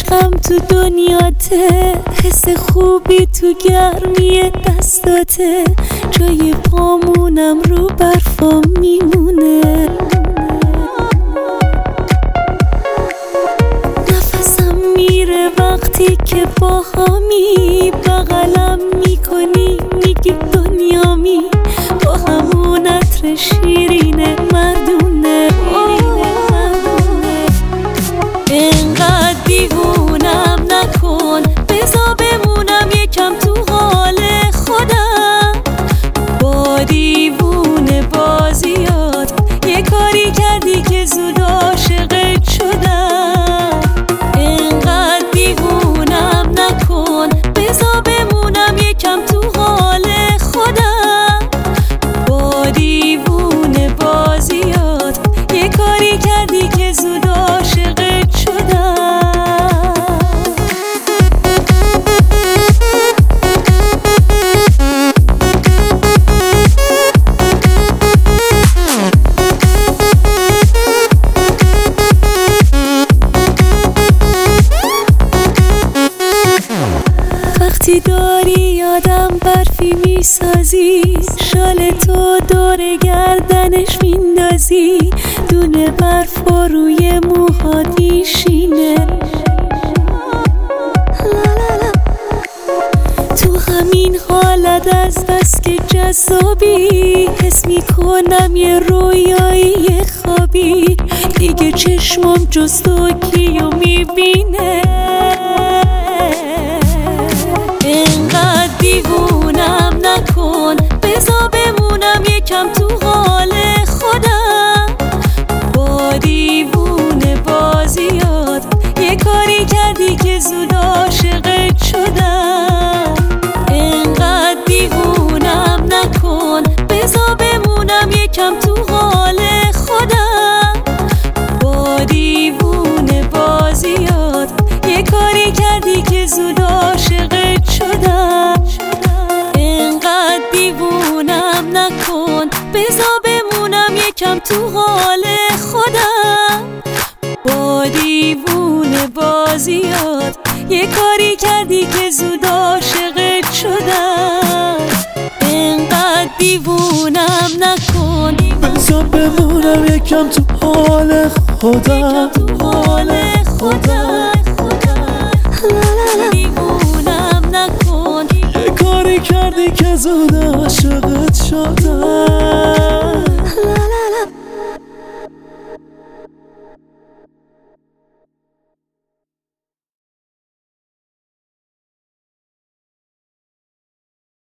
عشقم تو دنیاته، حس خوبی تو گرمی دستاته، جای پامونم رو برفا میمونه. نفسم میره وقتی که با همی بغلم میکنی، میگی دنیامی، با همون عطر شیرین مردونه. اینقدر دیوونم نکن، بذار بمونم یکم تو حال خودم. با دیوونه بازیات یه کاری کردی که زود عاشقت شدم. اینقدر دیوونم نکن، بذار بمونم یکم تو حال خودم. با دیوونه بازیات یه کاری کردی که زود عاشقت شدم. وقتی داری یادم برفی میسازی، شال تو دور گردنش میندازی، دونه برف با روی موهات میشینه. تو همین حالت از بس که جذابی، حس میکنم یه رویایی خوابی، دیگه چشمم جز تو کیو میبینه. اینقدر دیوونم نکن، بذار بمونم یکم تو حال خودم. با دیوونه بازیات یه کاری کردی که زود عاشقت شدم. اینقدر دیوونم نکن، بذار بمونم یکم تو حال خودم. با دیوونه بازیات یه کاری کردی که زود عاشقت شدم. اینقدر دیوونم نکن، بذار بمونم یکم تو حال خودم. با دیوونه بازیات یه کاری کردی که زود عاشقت شدم. اینقدر دیوونم نکن، بذار بمونم یکم تو حال خودم. دیوونم نکن، یه کاری کردی که زود عاشقت